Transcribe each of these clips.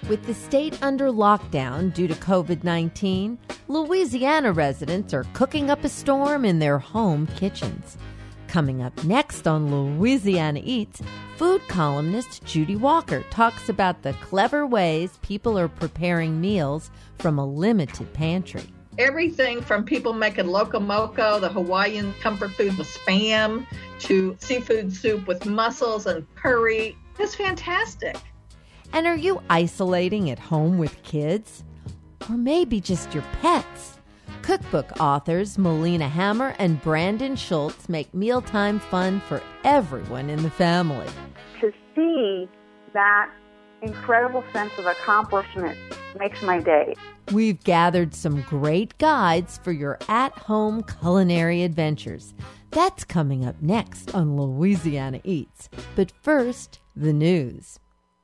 With the state under lockdown due to COVID-19, Louisiana residents are cooking up a storm in their home kitchens. Coming up next on Louisiana Eats, food columnist Judy Walker talks about the clever ways people are preparing meals from a limited pantry. Everything from people making loco moco, the Hawaiian comfort food with Spam, to seafood soup with mussels and curry. It's fantastic. And are you isolating at home with kids? Or maybe just your pets? Cookbook authors Melina Hammer and Brandon Schultz make mealtime fun for everyone in the family. To see that incredible sense of accomplishment makes my day. We've gathered some great guides for your at-home culinary adventures. That's coming up next on Louisiana Eats. But first, the news.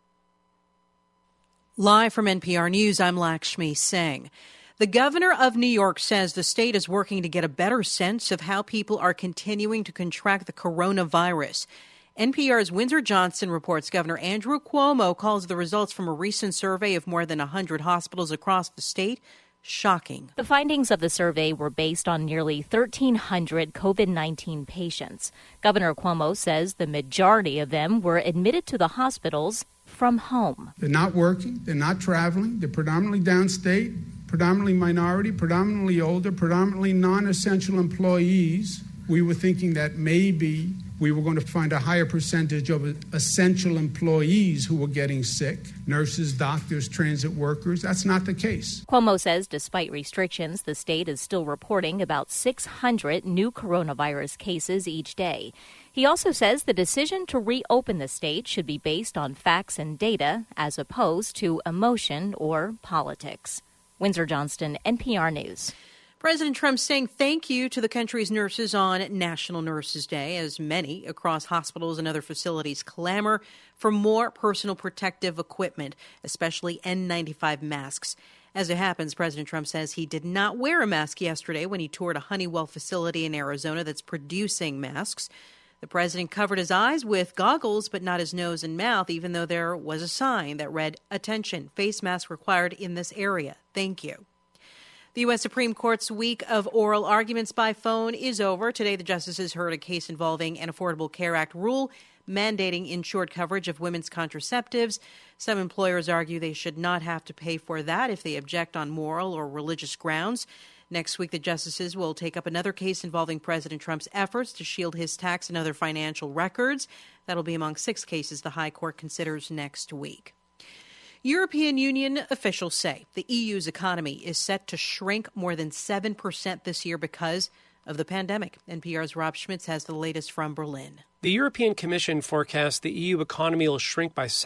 Live from NPR News, I'm Lakshmi Singh. The governor of New York says the state is working to get a better sense of how people are continuing to contract the coronavirus. NPR's Windsor Johnson reports Governor Andrew Cuomo calls the results from a recent survey of more than 100 hospitals across the state shocking. The findings of the survey were based on nearly 1,300 COVID-19 patients. Governor Cuomo says the majority of them were admitted to the hospitals from home. They're not working, they're not traveling, they're predominantly downstate, predominantly minority, predominantly older, predominantly non-essential employees. We were thinking that maybe we were going to find a higher percentage of essential employees who were getting sick, nurses, doctors, transit workers. That's not the case. Cuomo says despite restrictions, the state is still reporting about 600 new coronavirus cases each day. He also says the decision to reopen the state should be based on facts and data as opposed to emotion or politics. Windsor Johnston, NPR News. President Trump saying thank you to the country's nurses on National Nurses Day, as many across hospitals and other facilities clamor for more personal protective equipment, especially N95 masks. As it happens, President Trump says he did not wear a mask yesterday when he toured a Honeywell facility in Arizona that's producing masks. The president covered his eyes with goggles, but not his nose and mouth, even though there was a sign that read, "Attention, face mask required in this area. Thank you." The U.S. Supreme Court's week of oral arguments by phone is over. Today, the justices heard a case involving an Affordable Care Act rule mandating insured coverage of women's contraceptives. Some employers argue they should not have to pay for that if they object on moral or religious grounds. Next week, the justices will take up another case involving President Trump's efforts to shield his tax and other financial records. That'll be among 6 cases the High Court considers next week. European Union officials say the EU's economy is set to shrink more than 7% this year because of the pandemic. NPR's Rob Schmitz has the latest from Berlin. The European Commission forecasts the EU economy will shrink by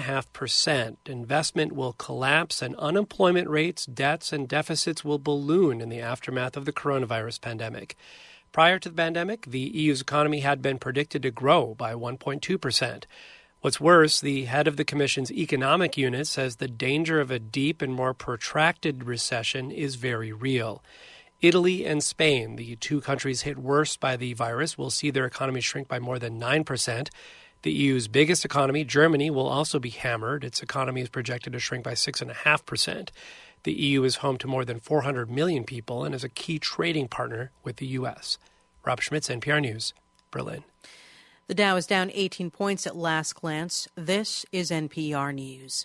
7.5%. Investment will collapse and unemployment rates, debts, and deficits will balloon in the aftermath of the coronavirus pandemic. Prior to the pandemic, the EU's economy had been predicted to grow by 1.2%. What's worse, the head of the Commission's economic unit says the danger of a deep and more protracted recession is very real. Italy and Spain, the 2 countries hit worst by the virus, will see their economy shrink by more than 9%. The EU's biggest economy, Germany, will also be hammered. Its economy is projected to shrink by 6.5%. The EU is home to more than 400 million people and is a key trading partner with the U.S. Rob Schmitz, NPR News, Berlin. The Dow is down 18 points at last glance. This is NPR News.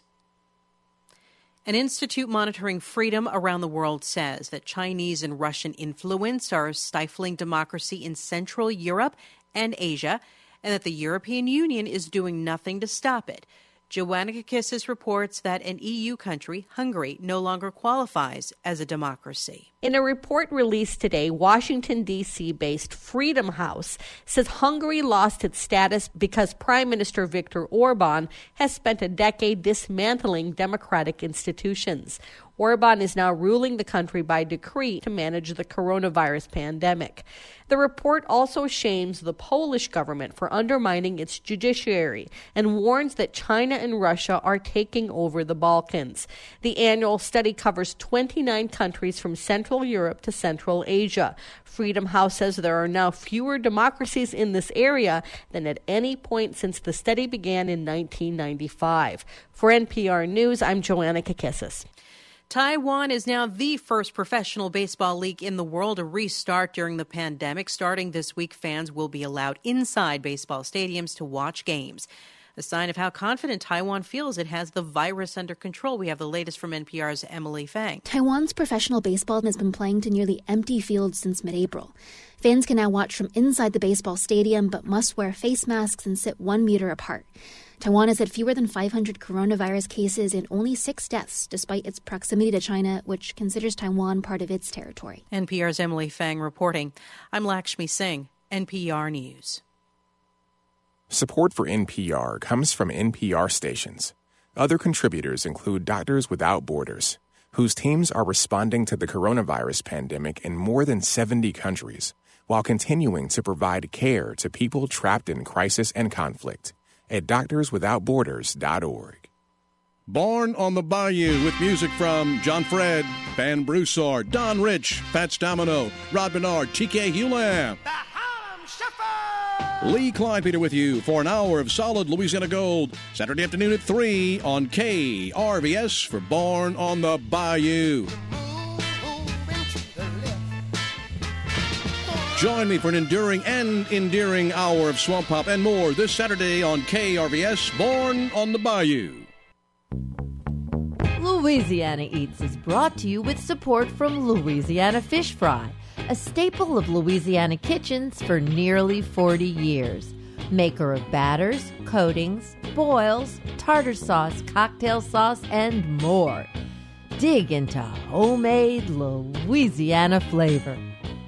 An institute monitoring freedom around the world says that Chinese and Russian influence are stifling democracy in Central Europe and Asia, and that the European Union is doing nothing to stop it. Joanna Kakissis reports that an EU country, Hungary, no longer qualifies as a democracy. In a report released today, Washington, D.C.-based Freedom House says Hungary lost its status because Prime Minister Viktor Orban has spent a decade dismantling democratic institutions. Orban is now ruling the country by decree to manage the coronavirus pandemic. The report also shames the Polish government for undermining its judiciary and warns that China and Russia are taking over the Balkans. The annual study covers 29 countries from Central Europe to Central Asia. Freedom House says there are now fewer democracies in this area than at any point since the study began in 1995. For NPR News, I'm Joanna Kakissis. Taiwan is now the first professional baseball league in the world to restart during the pandemic. Starting this week, fans will be allowed inside baseball stadiums to watch games. A sign of how confident Taiwan feels it has the virus under control. We have the latest from NPR's Emily Fang. Taiwan's professional baseball has been playing to nearly empty fields since mid-April. Fans can now watch from inside the baseball stadium, but must wear face masks and sit 1 meter apart. Taiwan has had fewer than 500 coronavirus cases and only 6 deaths, despite its proximity to China, which considers Taiwan part of its territory. NPR's Emily Fang reporting. I'm Lakshmi Singh, NPR News. Support for NPR comes from NPR stations. Other contributors include Doctors Without Borders, whose teams are responding to the coronavirus pandemic in more than 70 countries, while continuing to provide care to people trapped in crisis and conflict at doctorswithoutborders.org. Born on the Bayou with music from John Fred, Van Broussard, Don Rich, Fats Domino, Rod Bernard, TK Hewlam. The Harlem Shuffle! Lee Kleinpeter with you for an hour of solid Louisiana gold, Saturday afternoon at 3 on KRVS for Born on the Bayou. Join me for an enduring and endearing hour of swamp pop and more this Saturday on KRVS, Born on the Bayou. Louisiana Eats is brought to you with support from Louisiana Fish Fry, a staple of Louisiana kitchens for nearly 40 years. Maker of batters, coatings, boils, tartar sauce, cocktail sauce, and more. Dig into homemade Louisiana flavor.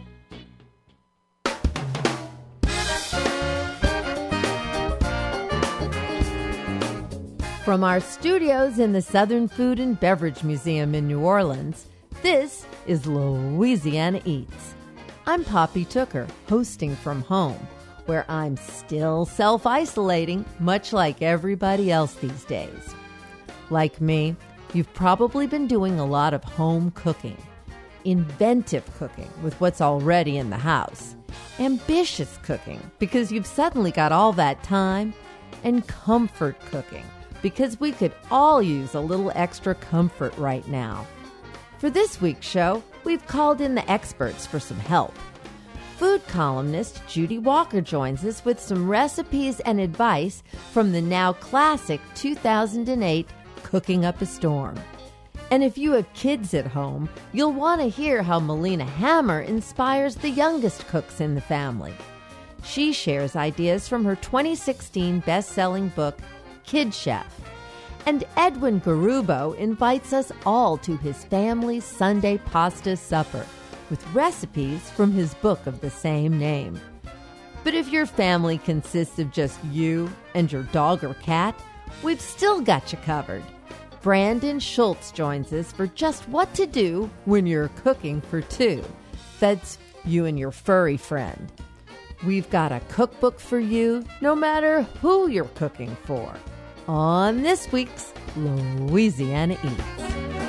From our studios in the Southern Food and Beverage Museum in New Orleans, this is Louisiana Eats. I'm Poppy Tooker, hosting from home, where I'm still self-isolating, much like everybody else these days. Like me, you've probably been doing a lot of home cooking, inventive cooking with what's already in the house, ambitious cooking because you've suddenly got all that time, and comfort cooking because we could all use a little extra comfort right now. For this week's show, we've called in the experts for some help. Food columnist Judy Walker joins us with some recipes and advice from the now classic 2008 Cooking Up a Storm. And if you have kids at home, you'll want to hear how Melina Hammer inspires the youngest cooks in the family. She shares ideas from her 2016 best-selling book, Kid Chef. And Edwin Garubo invites us all to his family's Sunday pasta supper with recipes from his book of the same name. But if your family consists of just you and your dog or cat, we've still got you covered. Brandon Schultz joins us for just what to do when you're cooking for two. That's you and your furry friend. We've got a cookbook for you, no matter who you're cooking for, on this week's Louisiana Eats.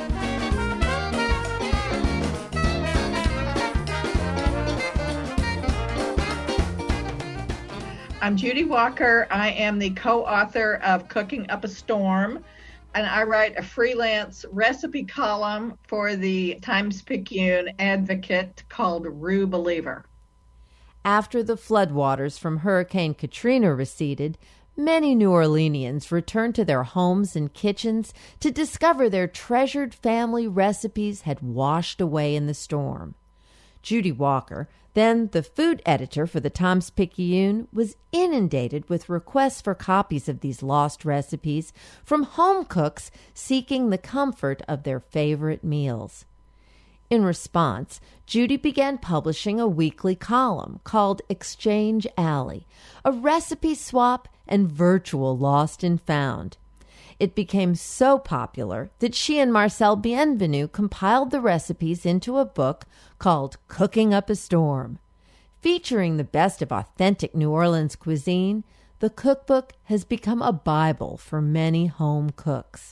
I'm Judy Walker. I am the co-author of Cooking Up a Storm, and I write a freelance recipe column for the Times-Picayune Advocate called Rue Believer. After the floodwaters from Hurricane Katrina receded, many New Orleanians returned to their homes and kitchens to discover their treasured family recipes had washed away in the storm. Judy Walker, then the food editor for the Times-Picayune, was inundated with requests for copies of these lost recipes from home cooks seeking the comfort of their favorite meals. In response, Judy began publishing a weekly column called Exchange Alley, a recipe swap and virtual lost and found. It became so popular that she and Marcel Bienvenu compiled the recipes into a book called Cooking Up a Storm. Featuring the best of authentic New Orleans cuisine, the cookbook has become a Bible for many home cooks.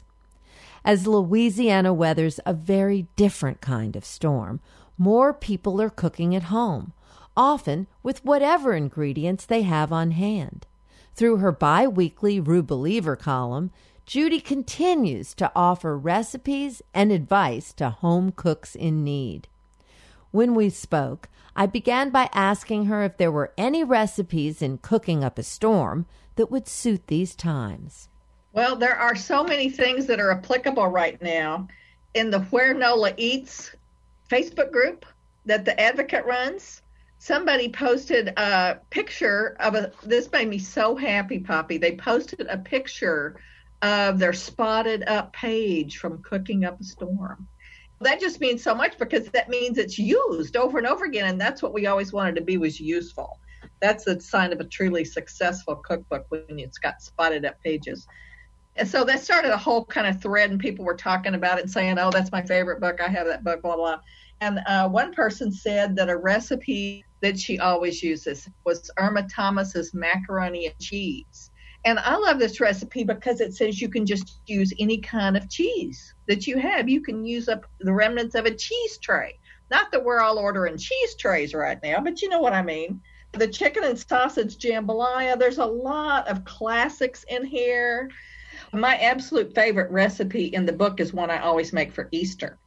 As Louisiana weathers a very different kind of storm, more people are cooking at home, often with whatever ingredients they have on hand. Through her bi-weekly Rue Believer column, Judy continues to offer recipes and advice to home cooks in need. When we spoke, I began by asking her if there were any recipes in Cooking Up a Storm that would suit these times. Well, there are so many things that are applicable right now. In the Where Nola Eats Facebook group that the Advocate runs, somebody posted a picture of this made me so happy, Poppy. They posted a picture of their spotted up page from Cooking Up a Storm. That just means so much because that means it's used over and over again, and that's what we always wanted to be, was useful. That's a sign of a truly successful cookbook when it's got spotted up pages. And so that started a whole kind of thread, and people were talking about it and saying, oh, that's my favorite book. I have that book, blah, blah. And one person said that a recipe that she always uses was Irma Thomas's macaroni and cheese. And I love this recipe because it says you can just use any kind of cheese that you have. You can use up the remnants of a cheese tray. Not that we're all ordering cheese trays right now, but you know what I mean. The chicken and sausage jambalaya, there's a lot of classics in here. My absolute favorite recipe in the book is one I always make for Easter.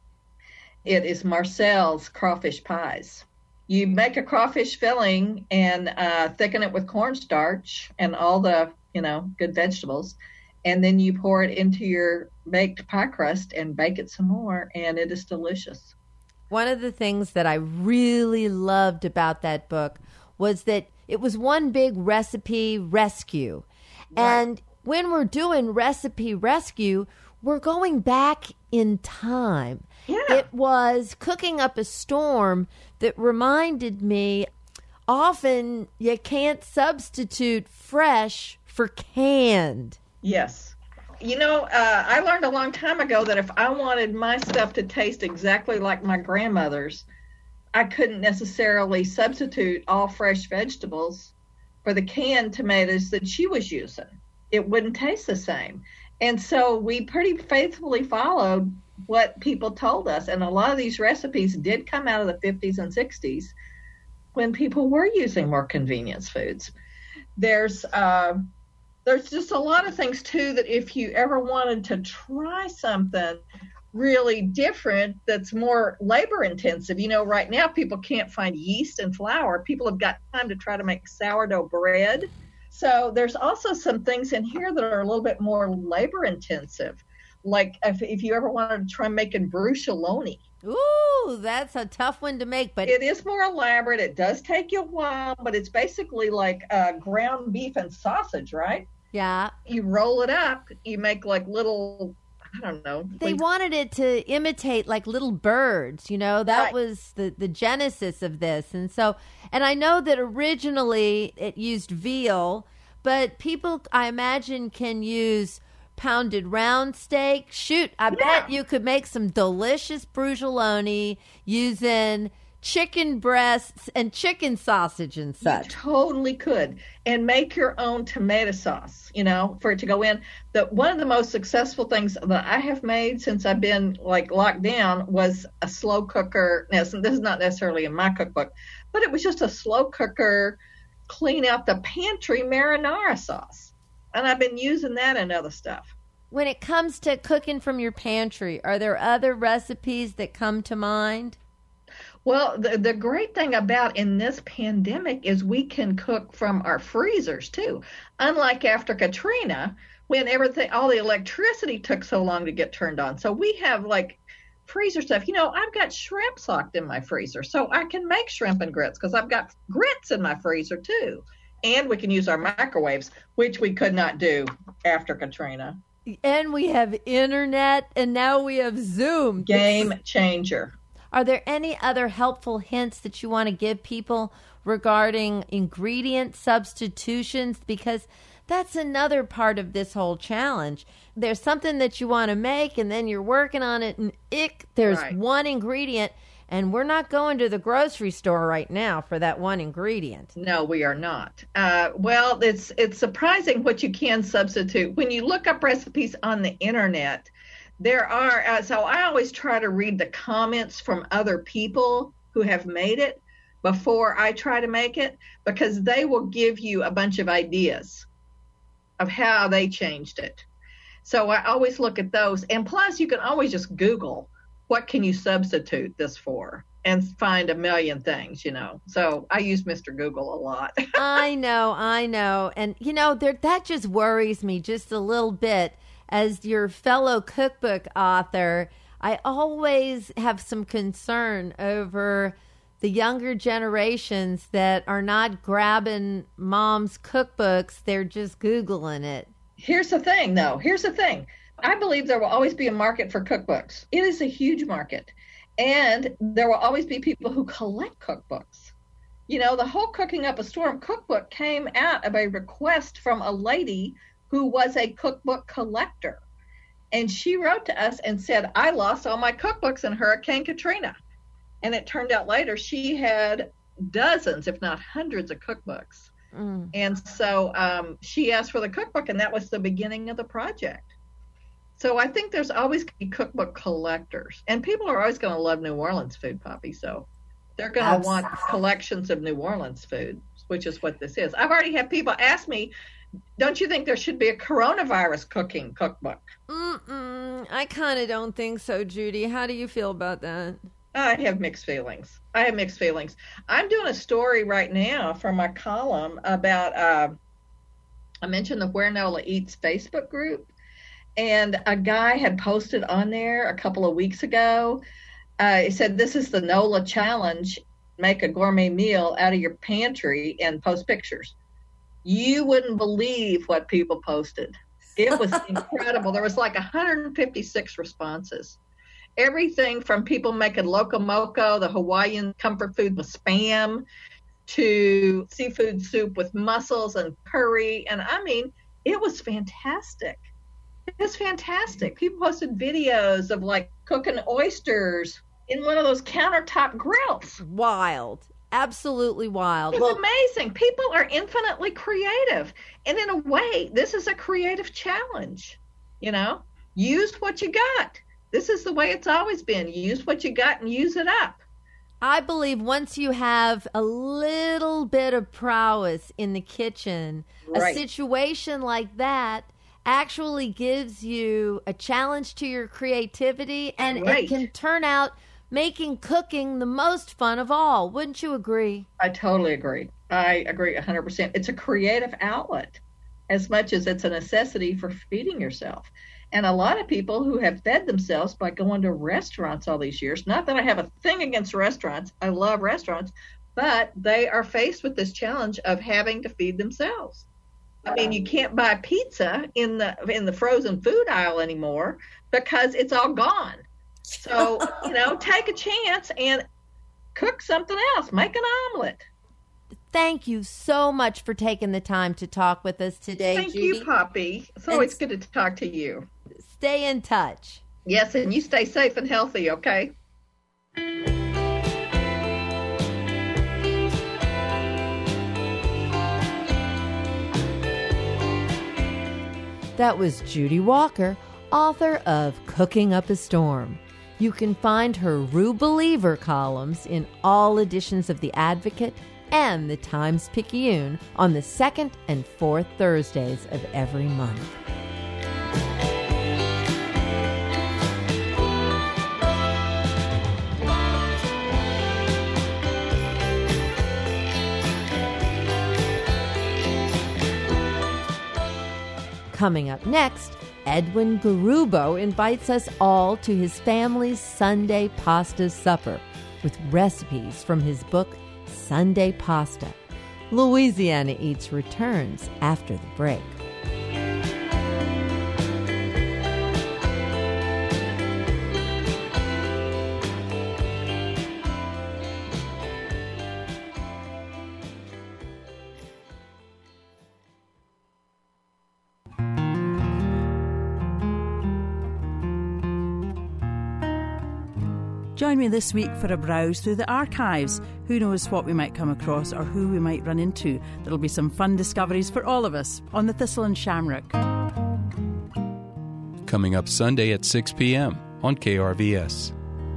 It is Marcel's crawfish pies. You make a crawfish filling and thicken it with cornstarch and all the good vegetables. And then you pour it into your baked pie crust and bake it some more. And it is delicious. One of the things that I really loved about that book was that it was one big recipe rescue. Right. And when we're doing recipe rescue, we're going back in time. Yeah. It was Cooking Up a Storm that reminded me often you can't substitute fresh for canned. Yes. I learned a long time ago that if I wanted my stuff to taste exactly like my grandmother's, I couldn't necessarily substitute all fresh vegetables for the canned tomatoes that she was using. It wouldn't taste the same. And so we pretty faithfully followed what people told us. And a lot of these recipes did come out of the 50s and 60s when people were using more convenience foods. There's just a lot of things, too, that if you ever wanted to try something really different that's more labor intensive, right now people can't find yeast and flour. People have got time to try to make sourdough bread. So there's also some things in here that are a little bit more labor intensive. Like if you ever wanted to try making bruschelloni. Ooh, that's a tough one to make, but it is more elaborate. It does take you a while, but it's basically like ground beef and sausage, right? Yeah. You roll it up. You make like little, I don't know. They wanted it to imitate like little birds, that right. was the genesis of this. And I know that originally it used veal, but people, I imagine, can use pounded round steak. Shoot, I bet you could make some delicious bruschelloni using chicken breasts and chicken sausage and such. You totally could. And make your own tomato sauce, for it to go in. One of the most successful things that I have made since I've been locked down was a slow cooker. Now, this is not necessarily in my cookbook, but it was just a slow cooker, clean out the pantry marinara sauce. And I've been using that in other stuff. When it comes to cooking from your pantry, are there other recipes that come to mind? Well, the great thing about in this pandemic is we can cook from our freezers too. Unlike after Katrina, when all the electricity took so long to get turned on. So we have freezer stuff. I've got shrimp socked in my freezer, so I can make shrimp and grits because I've got grits in my freezer too. And we can use our microwaves, which we could not do after Katrina. And we have internet, and now we have Zoom. Game changer. Are there any other helpful hints that you want to give people regarding ingredient substitutions? Because That's another part of this whole challenge. There's something that you want to make, and then you're working on it, and there's one ingredient, and we're not going to the grocery store right now for that one ingredient. No, we are not. Well, it's surprising what you can substitute. When you look up recipes on the internet, there are, so I always try to read the comments from other people who have made it before I try to make it, because they will give you a bunch of ideas of how they changed it. So I always look at those. And plus, you can always just Google, what can you substitute this for? And find a million things, So I use Mr. Google a lot. I know. And, that just worries me just a little bit. As your fellow cookbook author, I always have some concern over the younger generations that are not grabbing mom's cookbooks. They're just Googling it. Here's the thing, though. I believe there will always be a market for cookbooks. It is a huge market. And there will always be people who collect cookbooks. The whole Cooking Up a Storm cookbook came out of a request from a lady who was a cookbook collector. And she wrote to us and said, I lost all my cookbooks in Hurricane Katrina. And it turned out later she had dozens, if not hundreds, of cookbooks. And so she asked for the cookbook, and that was the beginning of the project. So I think there's always going to be cookbook collectors. And people are always going to love New Orleans food, Poppy. So they're going to want collections of New Orleans food, which is what this is. I've already had people ask me, don't you think there should be a coronavirus cooking cookbook? I kind of don't think so, Judy. How do you feel about that? I have mixed feelings. I'm doing a story right now for my column about, I mentioned the Where Nola Eats Facebook group, and a guy had posted on there a couple of weeks ago. He said, this is the Nola challenge. Make a gourmet meal out of your pantry and post pictures. You wouldn't believe what people posted. It was incredible. There was like 156 responses. Everything from people making loco moco, the Hawaiian comfort food with Spam, to seafood soup with mussels and curry. And I mean, it was fantastic. People posted videos of like cooking oysters in one of those countertop grills. Wild. Absolutely wild. It's amazing. People are infinitely creative. And in a way, this is a creative challenge. Use what you got. This is the way it's always been. Use what you got and use it up. I believe once you have a little bit of prowess in the kitchen, a situation like that actually gives you a challenge to your creativity, and it can turn out making cooking the most fun of all. Wouldn't you agree? I totally agree. I agree 100%. It's a creative outlet as much as it's a necessity for feeding yourself. And a lot of people who have fed themselves by going to restaurants all these years, not that I have a thing against restaurants, I love restaurants, but they are faced with this challenge of having to feed themselves. I mean, you can't buy pizza in the frozen food aisle anymore because it's all gone. So, take a chance and cook something else. Make an omelet. Thank you so much for taking the time to talk with us today, Thank Judy. you, Poppy. It's always good to talk to you. Stay in touch. Yes, and you stay safe and healthy, okay? That was Judy Walker, author of Cooking Up a Storm. You can find her Rue Believer columns in all editions of The Advocate and the Times-Picayune on the second and fourth Thursdays of every month. Coming up next, Edwin Garubo invites us all to his family's Sunday pasta supper with recipes from his book, Sunday Pasta. Louisiana Eats returns after the break. Join me this week for a browse through the archives. Who knows what we might come across or who we might run into. There'll be some fun discoveries for all of us on the Thistle and Shamrock. Coming up Sunday at 6 p.m. on KRVS.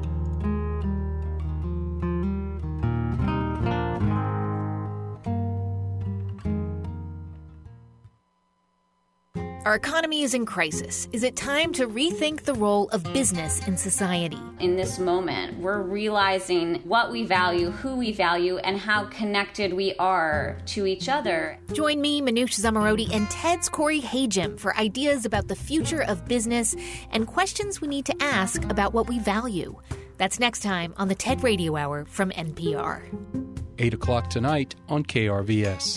Our economy is in crisis. Is it time to rethink the role of business in society? In this moment, we're realizing what we value, who we value, and how connected we are to each other. Join me, Manoush Zomorodi, and Ted's Corey Hajim for ideas about the future of business and questions we need to ask about what we value. That's next time on the TED Radio Hour from NPR. 8 o'clock tonight on KRVS.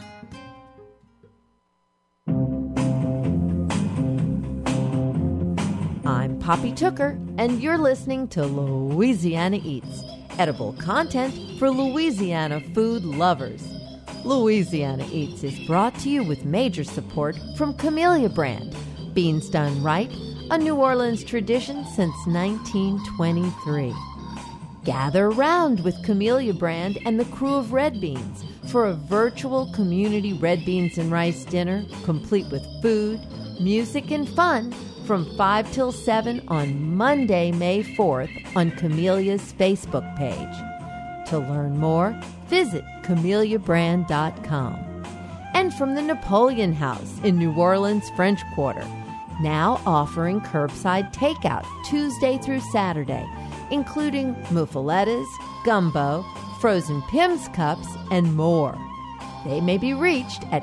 I'm Poppy Tooker, and you're listening to Louisiana Eats, edible content for Louisiana food lovers. Louisiana Eats is brought to you with major support from Camellia Brand, beans done right, a New Orleans tradition since 1923. Gather round with Camellia Brand and the crew of Red Beans for a virtual community red beans and rice dinner, complete with food, music, and fun, from 5 till 7 on Monday, May 4th on Camelia's Facebook page. To learn more, visit CameliaBrand.com. And from the Napoleon House in New Orleans French Quarter, now offering curbside takeout Tuesday through Saturday, including muffulettas, gumbo, frozen Pim's cups, and more. They may be reached at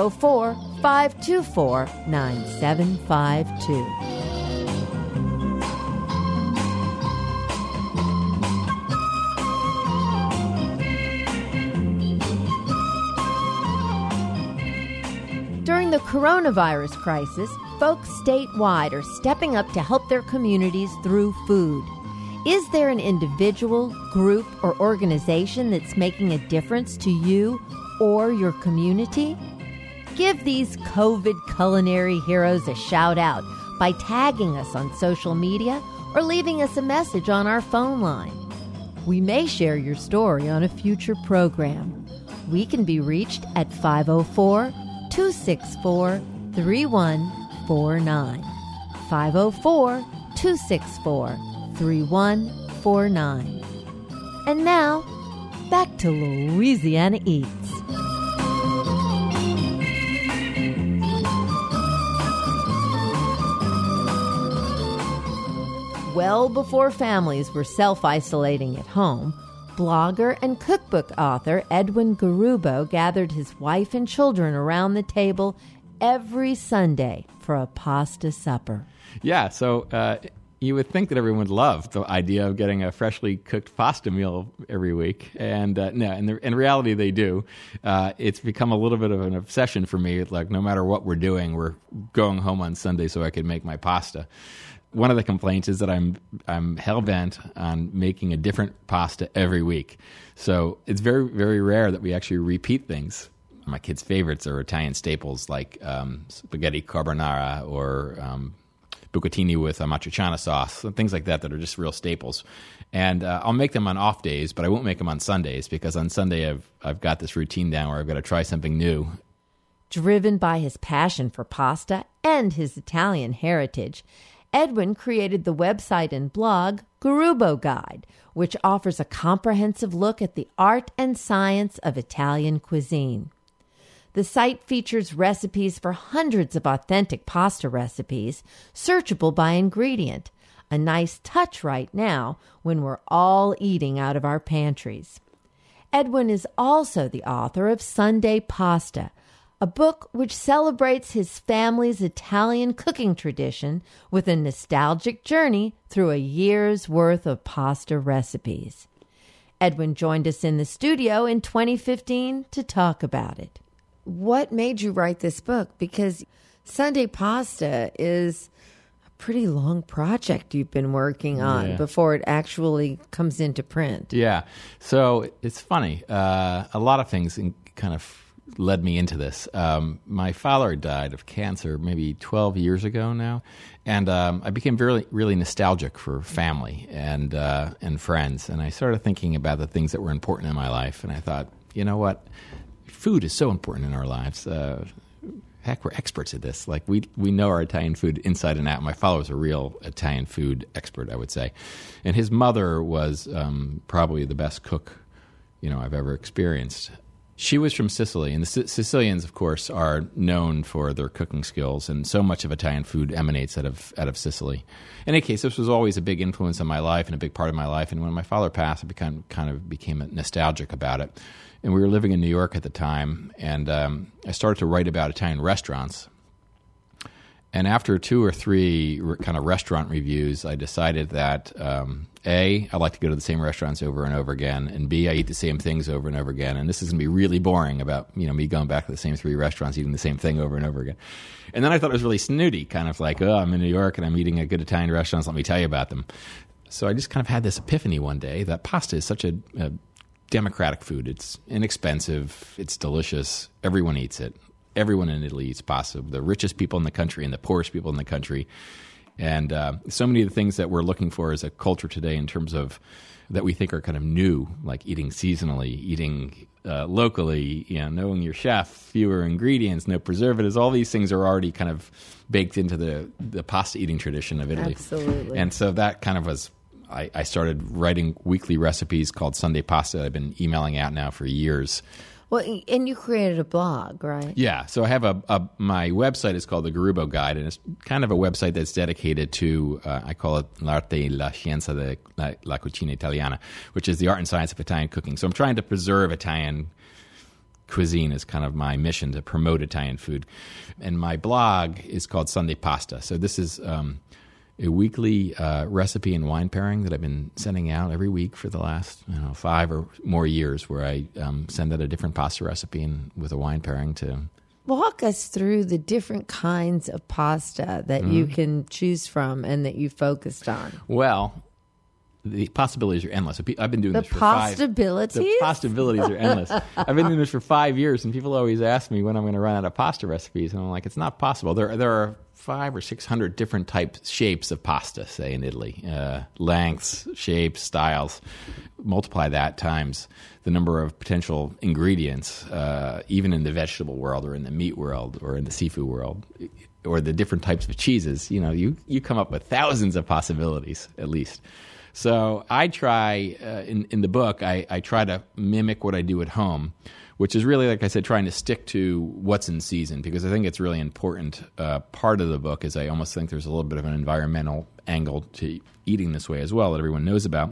504-524-9752. During the coronavirus crisis, folks statewide are stepping up to help their communities through food. Is there an individual, group, or organization that's making a difference to you or your community? Give these COVID culinary heroes a shout out by tagging us on social media or leaving us a message on our phone line. We may share your story on a future program. We can be reached at 504-264-3149. 504-264-3149. And now, back to Louisiana Eats. Well before families were self-isolating at home, blogger and cookbook author Edwin Garubo gathered his wife and children around the table every Sunday for a pasta supper. Yeah, so you would think that everyone would love the idea of getting a freshly cooked pasta meal every week. And no, in reality, they do. It's become a little bit of an obsession for me. Like, no matter what we're doing, we're going home on Sunday so I can make my pasta. One of the complaints is that I'm hell-bent on making a different pasta every week. So it's very, very rare that we actually repeat things. My kids' favorites are Italian staples like spaghetti carbonara or bucatini with matriciana sauce, and things like that are just real staples. And I'll make them on off days, but I won't make them on Sundays because on Sunday I've got this routine down where I've got to try something new. Driven by his passion for pasta and his Italian heritage, Edwin created the website and blog Garubo Guide, which offers a comprehensive look at the art and science of Italian cuisine. The site features recipes for hundreds of authentic pasta recipes, searchable by ingredient, a nice touch right now when we're all eating out of our pantries. Edwin is also the author of Sunday Pasta, a book which celebrates his family's Italian cooking tradition with a nostalgic journey through a year's worth of pasta recipes. Edwin joined us in the studio in 2015 to talk about it. What made you write this book? Because Sunday Pasta is a pretty long project you've been working on before it actually comes into print. Yeah. So it's funny. A lot of things kind of led me into this. My father died of cancer maybe 12 years ago now, and I became really nostalgic for family and friends, and I started thinking about the things that were important in my life, and I thought, you know what, food is so important in our lives. Heck, we're experts at this. Like we know our Italian food inside and out. My father was a real Italian food expert, I would say, and his mother was probably the best cook, I've ever experienced. She was from Sicily, and the Sicilians, of course, are known for their cooking skills, and so much of Italian food emanates out of Sicily. In any case, this was always a big influence on my life and a big part of my life, and when my father passed, I kind of became nostalgic about it. And we were living in New York at the time, and I started to write about Italian restaurants. And after 2 or 3 kind of restaurant reviews, I decided that, A, I like to go to the same restaurants over and over again, and B, I eat the same things over and over again. And this is going to be really boring about, me going back to the same 3 restaurants, eating the same thing over and over again. And then I thought it was really snooty, kind of like, I'm in New York and I'm eating at good Italian restaurants, let me tell you about them. So I just kind of had this epiphany one day that pasta is such a democratic food. It's inexpensive, it's delicious, everyone eats it. Everyone in Italy eats pasta, the richest people in the country and the poorest people in the country. And so many of the things that we're looking for as a culture today in terms of that we think are kind of new, like eating seasonally, eating locally, knowing your chef, fewer ingredients, no preservatives, all these things are already kind of baked into the pasta eating tradition of Italy. Absolutely. And so that kind of was... I started writing weekly recipes called Sunday Pasta. I've been emailing out now for years. Well, and you created a blog, right? Yeah. So I have my website is called the Garubo Guide, and it's kind of a website that's dedicated to, I call it l'arte e la scienza della cucina italiana, which is the art and science of Italian cooking. So I'm trying to preserve Italian cuisine is kind of my mission, to promote Italian food. And my blog is called Sunday Pasta. So this is... a weekly recipe and wine pairing that I've been sending out every week for the last 5 or more years, where I send out a different pasta recipe and with a wine pairing to... Walk us through the different kinds of pasta that you can choose from and that you focused on. Well, the possibilities are endless. I've been doing this for The possibilities are endless. I've been doing this for 5 years, and people always ask me when I'm going to run out of pasta recipes, and I'm like, it's not possible. There are 500 or 600 different shapes of pasta, say, in Italy. Lengths, shapes, styles. Multiply that times the number of potential ingredients, even in the vegetable world or in the meat world or in the seafood world, or the different types of cheeses. You come up with thousands of possibilities, at least. So I try, in the book, I try to mimic what I do at home, which is really, like I said, trying to stick to what's in season, because I think it's really important. Part of the book is I almost think there's a little bit of an environmental angle to eating this way as well that everyone knows about.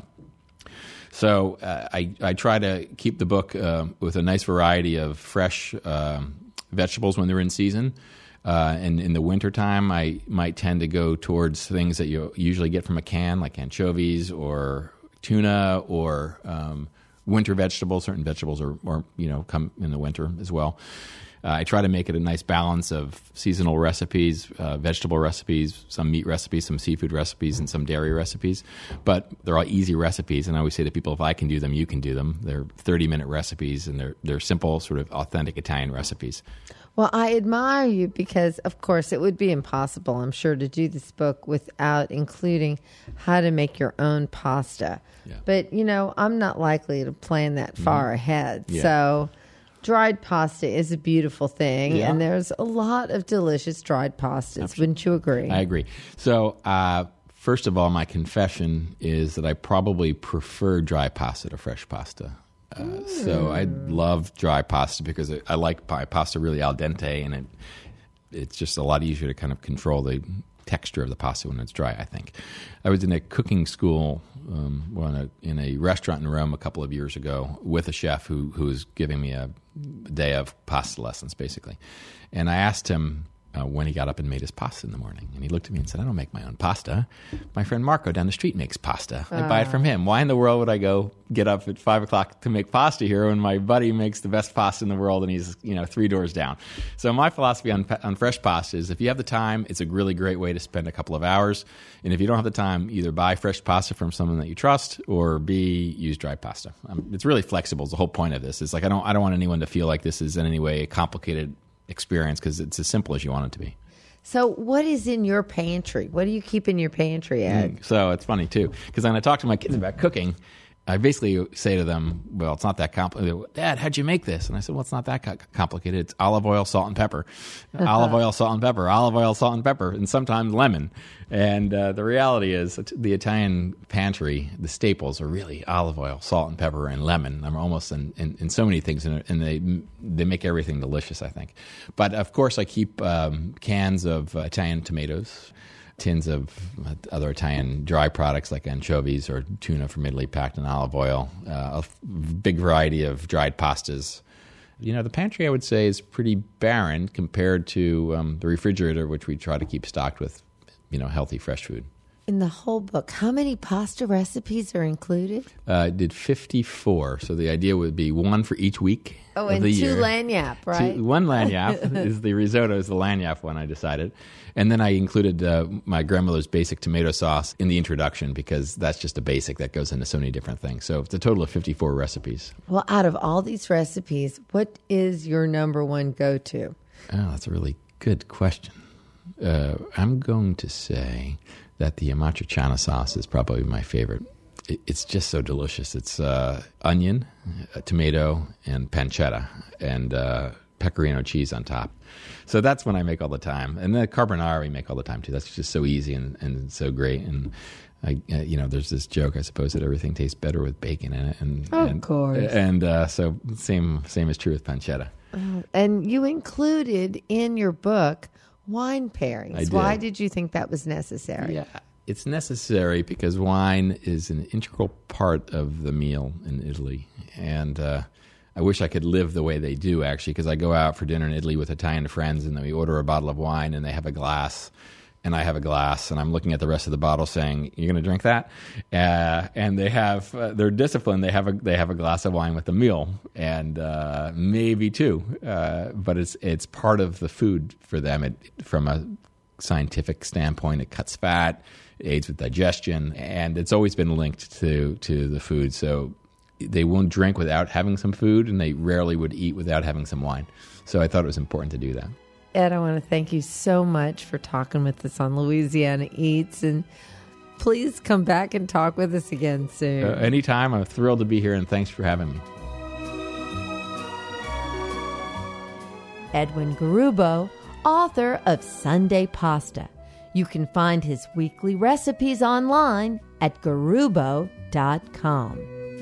So I try to keep the book with a nice variety of fresh vegetables when they're in season. And in the wintertime, I might tend to go towards things that you usually get from a can, like anchovies or tuna or winter vegetables. Certain vegetables are come in the winter as well. I try to make it a nice balance of seasonal recipes, vegetable recipes, some meat recipes, some seafood recipes, and some dairy recipes. But they're all easy recipes, and I always say to people, if I can do them, you can do them. They're 30-minute recipes, and they're simple, sort of authentic Italian recipes. Well, I admire you because, of course, it would be impossible, I'm sure, to do this book without including how to make your own pasta. Yeah. But, I'm not likely to plan that far ahead. Yeah. So dried pasta is a beautiful thing, and there's a lot of delicious dried pastas. Absolutely. Wouldn't you agree? I agree. So first of all, my confession is that I probably prefer dry pasta to fresh pasta. So I love dry pasta because I like pasta really al dente, and it's just a lot easier to kind of control the texture of the pasta when it's dry, I think. I was in a cooking school in a restaurant in Rome a couple of years ago with a chef who was giving me a day of pasta lessons, basically. And I asked him, when he got up and made his pasta in the morning. And he looked at me and said, I don't make my own pasta. My friend Marco down the street makes pasta. I buy it from him. Why in the world would I go get up at 5 o'clock to make pasta here when my buddy makes the best pasta in the world and he's 3 doors down? So my philosophy on fresh pasta is if you have the time, it's a really great way to spend a couple of hours. And if you don't have the time, either buy fresh pasta from someone that you trust or B, use dry pasta. It's really flexible is the whole point of this. It's like I don't want anyone to feel like this is in any way a complicated experience because it's as simple as you want it to be. So what is in your pantry? What do you keep in your pantry, Ed? So it's funny, too, because when I talk to my kids about cooking, I basically say to them, well, it's not that complicated. Dad, how'd you make this? And I said, well, it's not that complicated. It's olive oil, salt, and pepper. Olive oil, salt, and pepper. Olive oil, salt, and pepper. And sometimes lemon. And the reality is the Italian pantry, the staples are really olive oil, salt, and pepper, and lemon. I'm almost in so many things, and they make everything delicious, I think. But, of course, I keep cans of Italian tomatoes, tins of other Italian dry products like anchovies or tuna from Italy packed in olive oil, a big variety of dried pastas. The pantry, I would say, is pretty barren compared to the refrigerator, which we try to keep stocked with, healthy, fresh food. In the whole book, how many pasta recipes are included? I did 54, so the idea would be one for each week of the year. And 2 lagniappe, right? One lagniappe is the risotto is the lagniappe one, I decided. And then I included my grandmother's basic tomato sauce in the introduction because that's just a basic that goes into so many different things. So it's a total of 54 recipes. Well, out of all these recipes, what is your number one go-to? Oh, that's a really good question. I'm going to say that the amatriciana sauce is probably my favorite. It's just so delicious. It's onion, tomato, and pancetta, and pecorino cheese on top. So that's one I make all the time. And the carbonara we make all the time, too. That's just so easy and so great. And, there's this joke, I suppose, that everything tastes better with bacon in it. Of course. And so same is true with pancetta. And you included in your book wine pairings. I did. Why did you think that was necessary? Yeah, it's necessary because wine is an integral part of the meal in Italy. And I wish I could live the way they do, actually, because I go out for dinner in Italy with Italian friends, and then we order a bottle of wine, and they have a glass, and I have a glass, and I'm looking at the rest of the bottle saying, "You're going to drink that?" And they have, they're disciplined. They have a glass of wine with the meal, and maybe 2, but it's part of the food for them. From a scientific standpoint, it cuts fat, it aids with digestion, and it's always been linked to the food. So they won't drink without having some food, and they rarely would eat without having some wine. So I thought it was important to do that. Ed, I want to thank you so much for talking with us on Louisiana Eats, and please come back and talk with us again soon. Anytime. I'm thrilled to be here, and thanks for having me. Edwin Garubo, author of Sunday Pasta. You can find his weekly recipes online at garubo.com.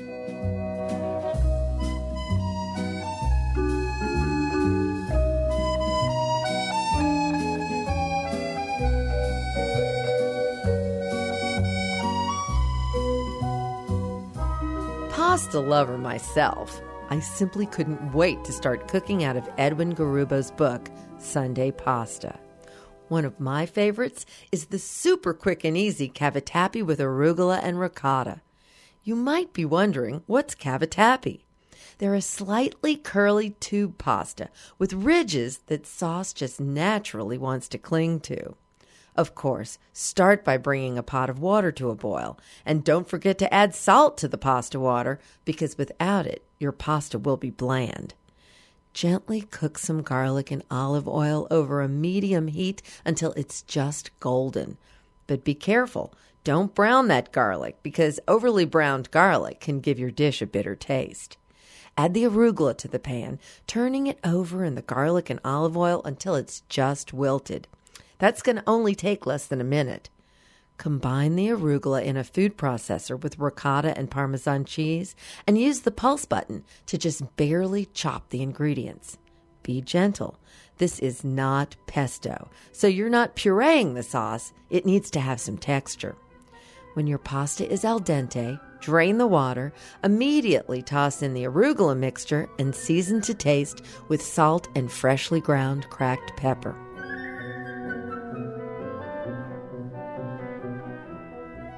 Pasta lover myself, I simply couldn't wait to start cooking out of Edwin Garubo's book, Sunday Pasta. One of my favorites is the super quick and easy cavatappi with arugula and ricotta. You might be wondering, what's cavatappi? They're a slightly curly tube pasta with ridges that sauce just naturally wants to cling to. Of course, start by bringing a pot of water to a boil, and don't forget to add salt to the pasta water because without it, your pasta will be bland. Gently cook some garlic in olive oil over a medium heat until it's just golden. But be careful, don't brown that garlic because overly browned garlic can give your dish a bitter taste. Add the arugula to the pan, turning it over in the garlic and olive oil until it's just wilted. That's going to only take less than a minute. Combine the arugula in a food processor with ricotta and Parmesan cheese and use the pulse button to just barely chop the ingredients. Be gentle. This is not pesto, so you're not pureeing the sauce. It needs to have some texture. When your pasta is al dente, drain the water, immediately toss in the arugula mixture and season to taste with salt and freshly ground cracked pepper.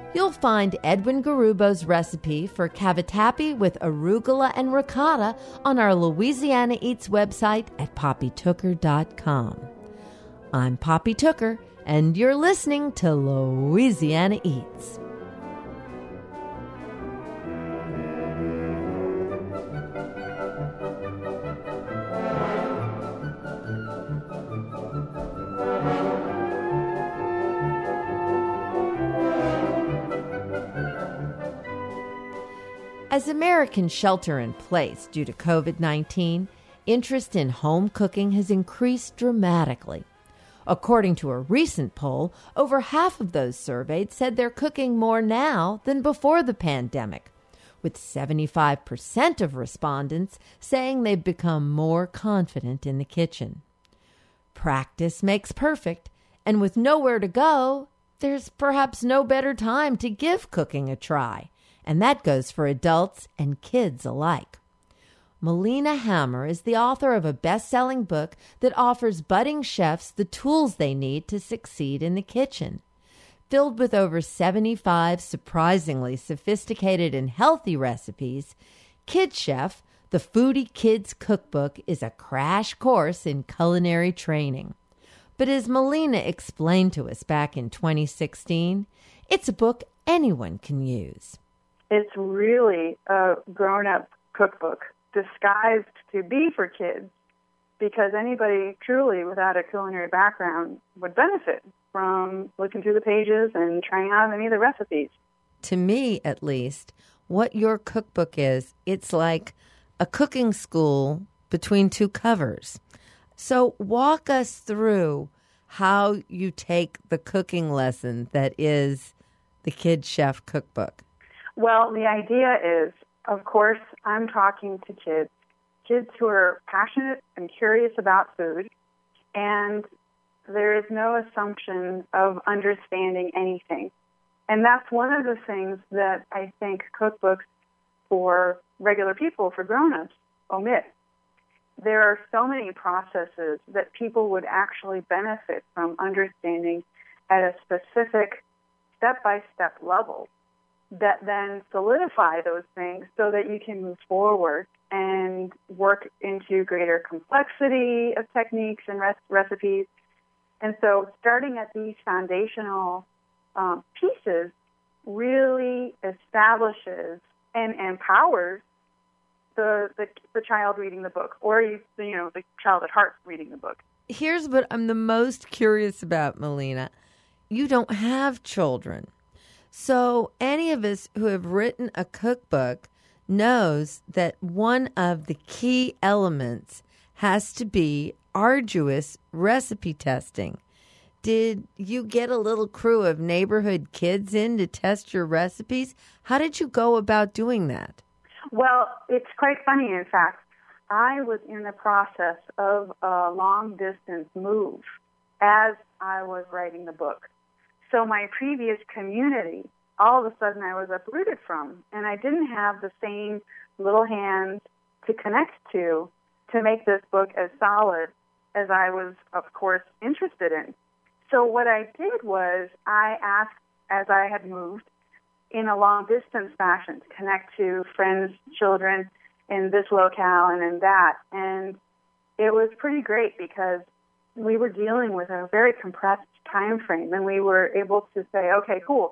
You'll find Edwin Garubo's recipe for cavatappi with arugula and ricotta on our Louisiana Eats website at poppytooker.com. I'm Poppy Tooker, and you're listening to Louisiana Eats. As Americans shelter in place due to COVID-19, interest in home cooking has increased dramatically. According to a recent poll, over half of those surveyed said they're cooking more now than before the pandemic, with 75% of respondents saying they've become more confident in the kitchen. Practice makes perfect, and with nowhere to go, there's perhaps no better time to give cooking a try. And that goes for adults and kids alike. Melina Hammer is the author of a best-selling book that offers budding chefs the tools they need to succeed in the kitchen. Filled with over 75 surprisingly sophisticated and healthy recipes, Kid Chef, the Foodie Kids Cookbook, is a crash course in culinary training. But as Melina explained to us back in 2016, it's a book anyone can use. It's really a grown-up cookbook disguised to be for kids, because anybody truly without a culinary background would benefit from looking through the pages and trying out any of the recipes. To me, at least, what your cookbook is, it's like a cooking school between two covers. So walk us through how you take the cooking lesson that is the Kid Chef Cookbook. Well, the idea is, of course, I'm talking to kids who are passionate and curious about food, and there is no assumption of understanding anything. And that's one of the things that I think cookbooks for regular people, for grown-ups, omit. There are so many processes that people would actually benefit from understanding at a specific step-by-step level that then solidify those things so that you can move forward and work into greater complexity of techniques and recipes. And so starting at these foundational pieces really establishes and empowers the child reading the book, or the child at heart reading the book. Here's what I'm the most curious about, Melina. You don't have children. So any of us who have written a cookbook knows that one of the key elements has to be arduous recipe testing. Did you get a little crew of neighborhood kids in to test your recipes? How did you go about doing that? Well, it's quite funny. In fact, I was in the process of a long-distance move as I was writing the book. So my previous community, all of a sudden I was uprooted from, and I didn't have the same little hands to connect to make this book as solid as I was, of course, interested in. So what I did was I asked, as I had moved, in a long-distance fashion to connect to friends, children in this locale and in that. And it was pretty great because we were dealing with a very compressed time frame, and we were able to say, okay, cool.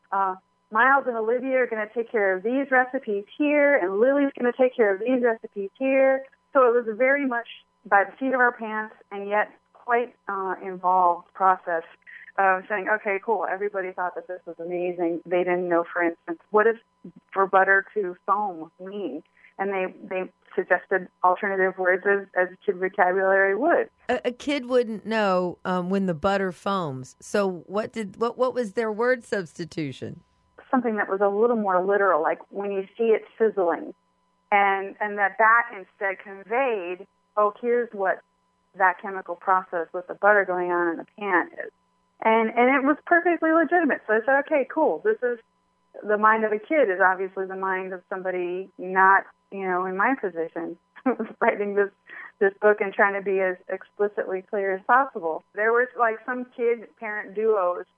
Miles and Olivia are going to take care of these recipes here, and Lily's going to take care of these recipes here. So it was a very much by the seat of our pants and yet quite involved process of saying, okay, cool, everybody thought that this was amazing. They didn't know, for instance, what does for butter to foam mean? And they suggested alternative words as kid vocabulary would. A kid wouldn't know when the butter foams. So what was their word substitution? Something that was a little more literal, like when you see it sizzling, and that instead conveyed, oh, here's what that chemical process with the butter going on in the pan is. And it was perfectly legitimate. So I said, okay, cool. This is the mind of a kid is obviously the mind of somebody not, in my position, writing this book and trying to be as explicitly clear as possible. There was like some kid-parent duos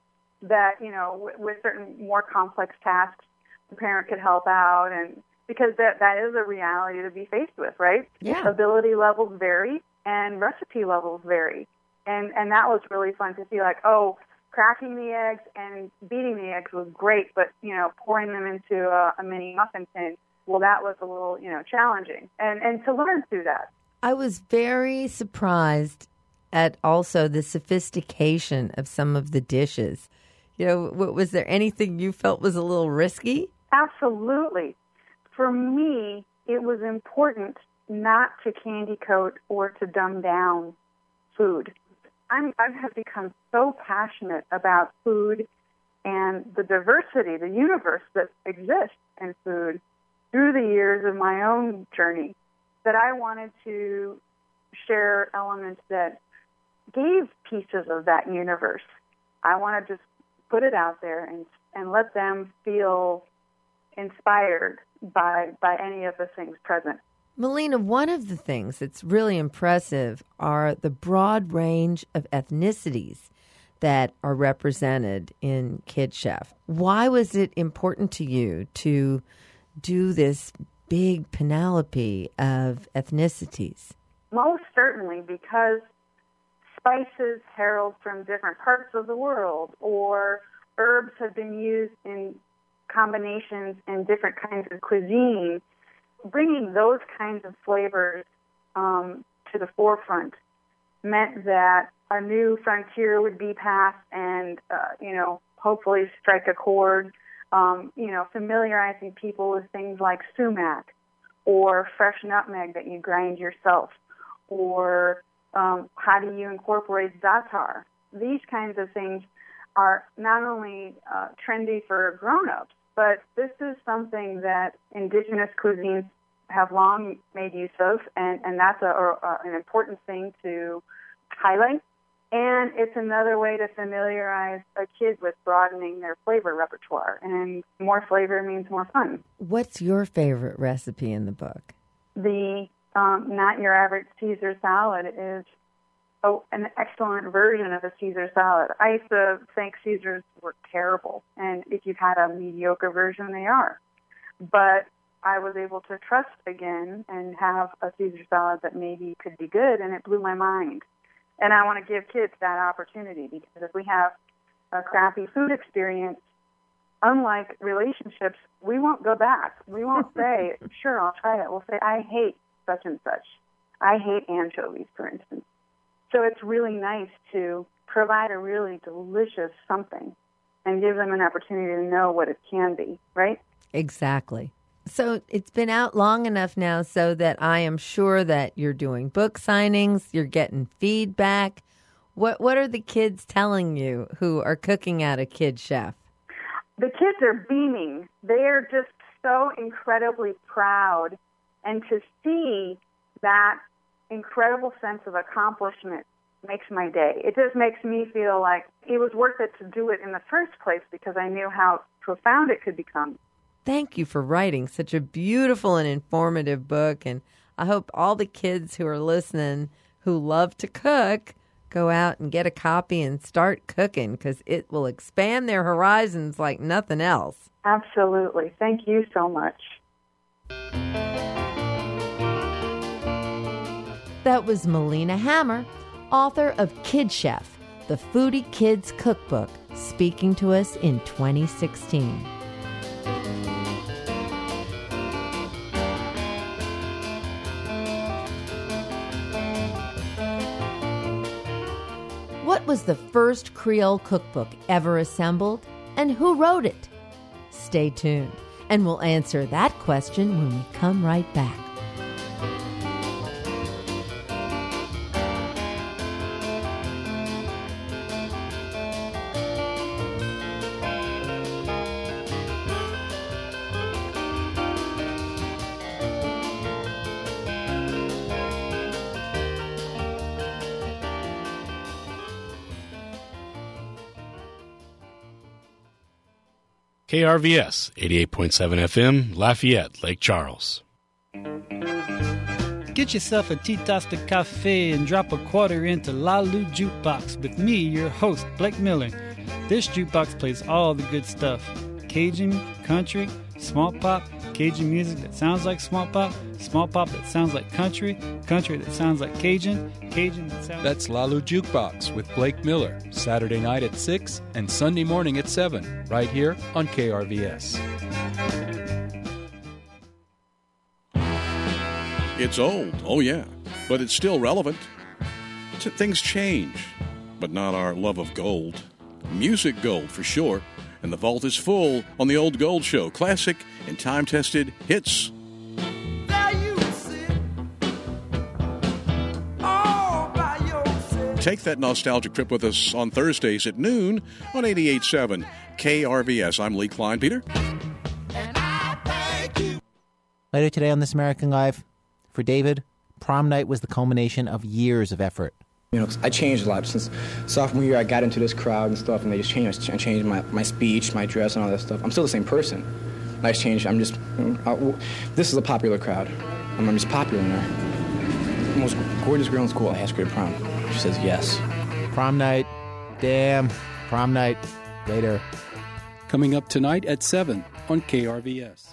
that, with certain more complex tasks, the parent could help out, and because that is a reality to be faced with, right? Yeah. Ability levels vary and recipe levels vary. And that was really fun to see, like, cracking the eggs and beating the eggs was great, but, pouring them into a mini muffin tin, well, that was a little, challenging. And to learn through that. I was very surprised at also the sophistication of some of the dishes. Was there anything you felt was a little risky? Absolutely. For me, it was important not to candy coat or to dumb down food. I have become so passionate about food and the diversity, the universe that exists in food through the years of my own journey, that I wanted to share elements that gave pieces of that universe. I want to just put it out there and let them feel inspired by any of the things present. Melina, one of the things that's really impressive are the broad range of ethnicities that are represented in Kid Chef. Why was it important to you to do this big panoply of ethnicities? Most certainly, because spices herald from different parts of the world, or herbs have been used in combinations in different kinds of cuisine. Bringing those kinds of flavors to the forefront meant that a new frontier would be passed and, hopefully strike a chord, familiarizing people with things like sumac or fresh nutmeg that you grind yourself, or how do you incorporate za'atar. These kinds of things are not only trendy for grown-ups, but this is something that indigenous cuisines have long made use of, and that's an important thing to highlight. And it's another way to familiarize a kid with broadening their flavor repertoire. And more flavor means more fun. What's your favorite recipe in the book? The not your average Caesar salad is an excellent version of a Caesar salad. I used to think Caesars were terrible, and if you've had a mediocre version, they are. But I was able to trust again and have a Caesar salad that maybe could be good, and it blew my mind. And I want to give kids that opportunity, because if we have a crappy food experience, unlike relationships, we won't go back. We won't say, sure, I'll try it. We'll say, I hate such and such. I hate anchovies, for instance. So it's really nice to provide a really delicious something and give them an opportunity to know what it can be, right? Exactly. So it's been out long enough now so that I am sure that you're doing book signings, you're getting feedback. What are the kids telling you who are cooking at a Kid Chef? The kids are beaming. They are just so incredibly proud. And to see that incredible sense of accomplishment makes my day. It just makes me feel like it was worth it to do it in the first place, because I knew how profound it could become. Thank you for writing such a beautiful and informative book. And I hope all the kids who are listening who love to cook go out and get a copy and start cooking, because it will expand their horizons like nothing else. Absolutely. Thank you so much. That was Melina Hammer, author of Kid Chef, the Foodie Kids Cookbook, speaking to us in 2016. What was the first Creole cookbook ever assembled, and who wrote it? Stay tuned, and we'll answer that question when we come right back. KRVS 88.7 FM, Lafayette, Lake Charles. Get yourself a tea de cafe and drop a quarter into La Lou Jukebox with me, your host, Blake Miller. This jukebox plays all the good stuff. Cajun, country, small pop, Cajun music that sounds like small pop that sounds like country, country that sounds like Cajun, Cajun that sounds... That's Lalu Jukebox with Blake Miller, Saturday night at 6 and Sunday morning at 7, right here on KRVS. It's old, oh yeah, but it's still relevant. Things change, but not our love of gold. Music gold, for sure. And the vault is full on the Old Gold Show. Classic and time-tested hits. Take that nostalgic trip with us on Thursdays at noon on 88.7 KRVS. I'm Lee Kleinpeter. Later today on This American Life, for David, prom night was the culmination of years of effort. You know, I changed a lot. Since sophomore year, I got into this crowd and stuff, and they just changed. I changed my speech, my dress, and all that stuff. I'm still the same person. I just changed. I'm just, this is a popular crowd. I'm just popular now. The most gorgeous girl in school, I asked her to prom. She says yes. Prom night. Damn. Prom night. Later. Coming up tonight at 7 on KRVS.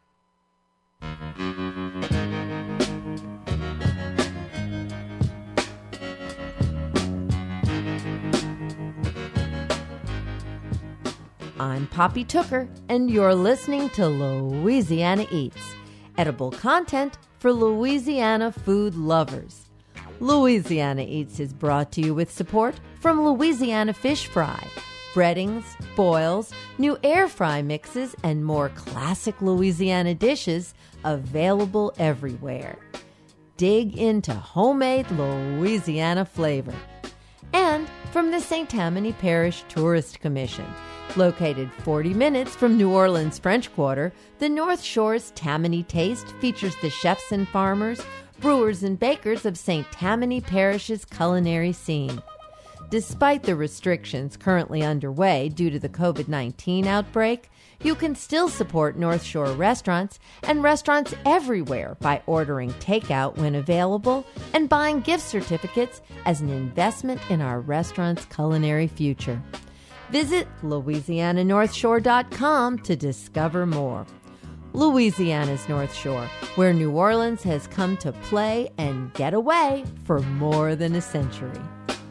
I'm Poppy Tooker, and you're listening to Louisiana Eats, edible content for Louisiana food lovers. Louisiana Eats is brought to you with support from Louisiana Fish Fry, breadings, boils, new air fry mixes, and more classic Louisiana dishes available everywhere. Dig into homemade Louisiana flavor. And from the St. Tammany Parish Tourist Commission, located 40 minutes from New Orleans' French Quarter, the North Shore's Tammany Taste features the chefs and farmers, brewers and bakers of St. Tammany Parish's culinary scene. Despite the restrictions currently underway due to the COVID-19 outbreak, you can still support North Shore restaurants and restaurants everywhere by ordering takeout when available and buying gift certificates as an investment in our restaurant's culinary future. Visit LouisianaNorthShore.com to discover more. Louisiana's North Shore, where New Orleans has come to play and get away for more than a century.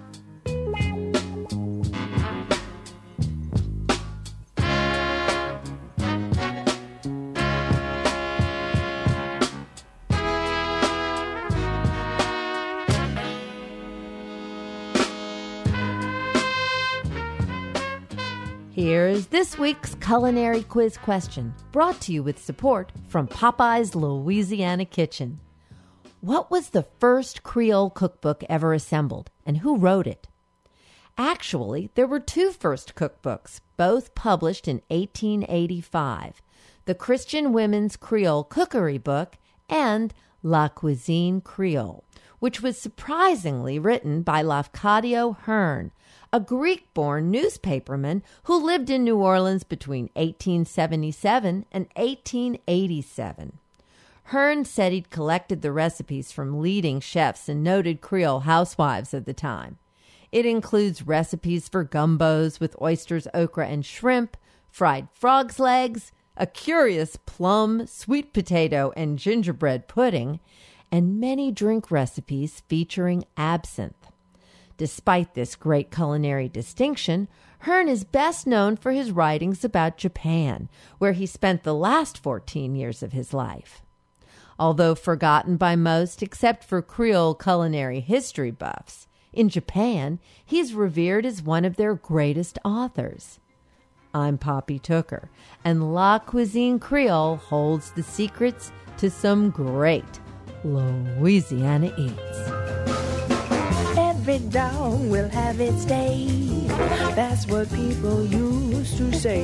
Here's this week's culinary quiz question, brought to you with support from Popeye's Louisiana Kitchen. What was the first Creole cookbook ever assembled, and who wrote it? Actually, there were two first cookbooks, both published in 1885, the Christian Women's Creole Cookery Book and La Cuisine Creole, which was surprisingly written by Lafcadio Hearn, a Greek-born newspaperman who lived in New Orleans between 1877 and 1887. Hearn said he'd collected the recipes from leading chefs and noted Creole housewives of the time. It includes recipes for gumbos with oysters, okra, and shrimp, fried frog's legs, a curious plum, sweet potato, and gingerbread pudding, and many drink recipes featuring absinthe. Despite this great culinary distinction, Hearn is best known for his writings about Japan, where he spent the last 14 years of his life. Although forgotten by most except for Creole culinary history buffs, in Japan, he's revered as one of their greatest authors. I'm Poppy Tooker, and La Cuisine Creole holds the secrets to some great Louisiana eats. Every dog will have its day. That's what people used to say.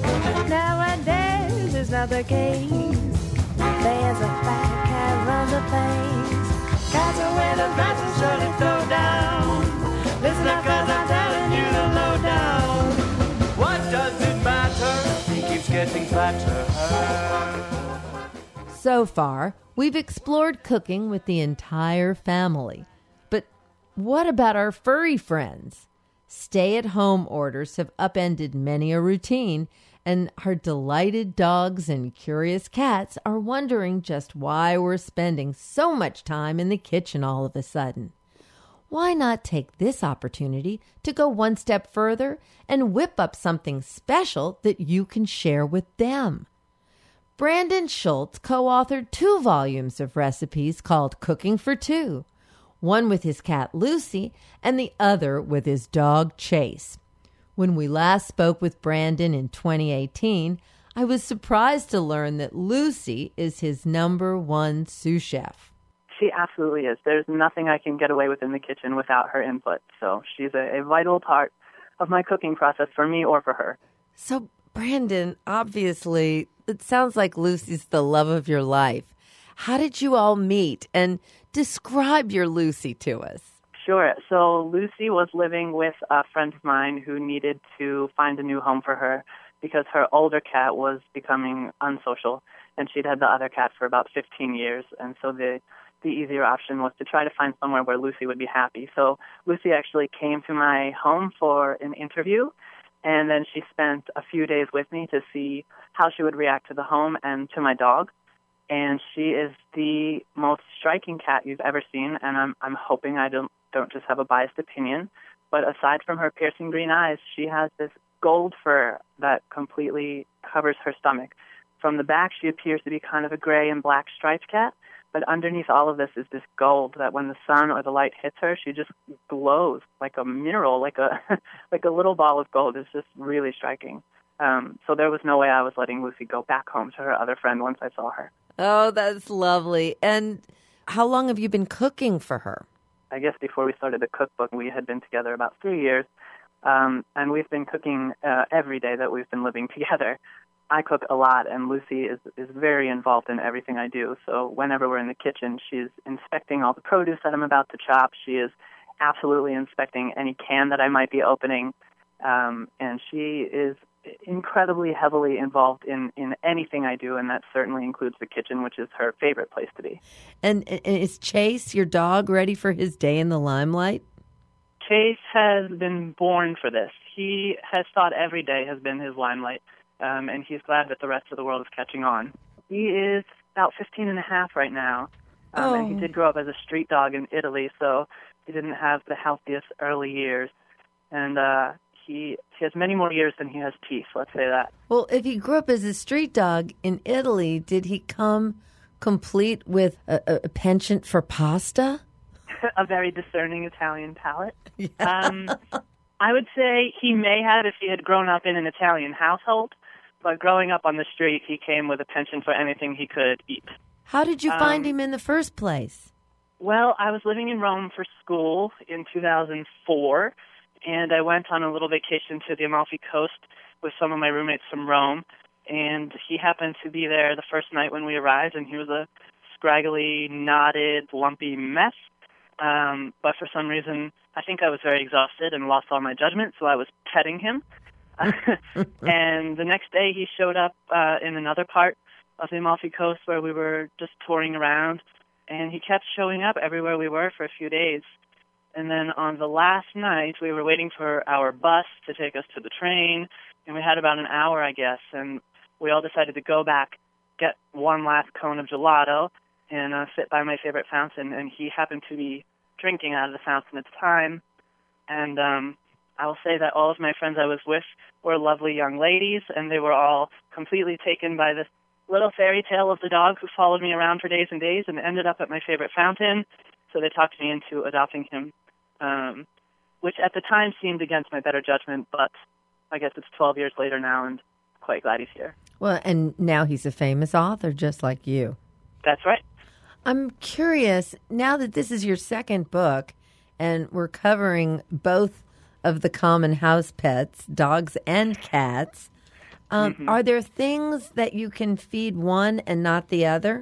Nowadays it's not the case. There's a fat cat runs a place. Cats are where the rats will surely throw down. Listen up, cause I'm telling you the lowdown. What does it matter? He keeps getting fatter. So far, we've explored cooking with the entire family. But what about our furry friends? Stay-at-home orders have upended many a routine, and our delighted dogs and curious cats are wondering just why we're spending so much time in the kitchen all of a sudden. Why not take this opportunity to go one step further and whip up something special that you can share with them? Brandon Schultz co-authored 2 volumes of recipes called Cooking for Two, one with his cat Lucy and the other with his dog Chase. When we last spoke with Brandon in 2018, I was surprised to learn that Lucy is his #1 sous chef. She absolutely is. There's nothing I can get away with in the kitchen without her input. So she's a vital part of my cooking process for me or for her. So, Brandon, obviously, it sounds like Lucy's the love of your life. How did you all meet? And describe your Lucy to us. Sure. So Lucy was living with a friend of mine who needed to find a new home for her because her older cat was becoming unsocial, and she'd had the other cat for about 15 years. And so the easier option was to try to find somewhere where Lucy would be happy. So Lucy actually came to my home for an interview, and then she spent a few days with me to see how she would react to the home and to my dog. And she is the most striking cat you've ever seen, and I'm hoping I don't just have a biased opinion. But aside from her piercing green eyes, she has this gold fur that completely covers her stomach. From the back, she appears to be kind of a gray and black striped cat, but underneath all of this is this gold that when the sun or the light hits her, she just glows like a mineral, like a like a little ball of gold. It's just really striking. So there was no way I was letting Lucy go back home to her other friend once I saw her. Oh, that's lovely. And how long have you been cooking for her? I guess before we started the cookbook, we had been together about 3 years, and we've been cooking every day that we've been living together. I cook a lot, and Lucy is very involved in everything I do. So whenever we're in the kitchen, she's inspecting all the produce that I'm about to chop. She is absolutely inspecting any can that I might be opening, and she is incredibly heavily involved in anything I do, and that certainly includes the kitchen, which is her favorite place to be. And is Chase, your dog, ready for his day in the limelight? Chase has been born for this. He has thought every day has been his limelight, and he's glad that the rest of the world is catching on. He is about 15 and a half right now, and he did grow up as a street dog in Italy, so he didn't have the healthiest early years. And he has many more years than he has teeth, let's say that. Well, if he grew up as a street dog in Italy, did he come complete with a penchant for pasta? A very discerning Italian palate. Yeah. I would say he may have if he had grown up in an Italian household, but growing up on the street, he came with a penchant for anything he could eat. How did you find him in the first place? Well, I was living in Rome for school in 2004, and I went on a little vacation to the Amalfi Coast with some of my roommates from Rome, and he happened to be there the first night when we arrived, and he was a scraggly, knotted, lumpy mess. But for some reason, I think I was very exhausted and lost all my judgment, so I was petting him. And the next day he showed up in another part of the Amalfi Coast where we were just touring around, and he kept showing up everywhere we were for a few days. And then on the last night, we were waiting for our bus to take us to the train, and we had about an hour, I guess, and we all decided to go back, get one last cone of gelato, and sit by my favorite fountain, and he happened to be drinking out of the fountain at the time. And I will say that all of my friends I was with were lovely young ladies, and they were all completely taken by this little fairy tale of the dog who followed me around for days and days and ended up at my favorite fountain. So they talked me into adopting him, which at the time seemed against my better judgment, but I guess it's 12 years later now, and I'm quite glad he's here. Well, and now he's a famous author just like you. That's right. I'm curious, now that this is your second book, and we're covering both of the common house pets, dogs and cats, are there things that you can feed one and not the other?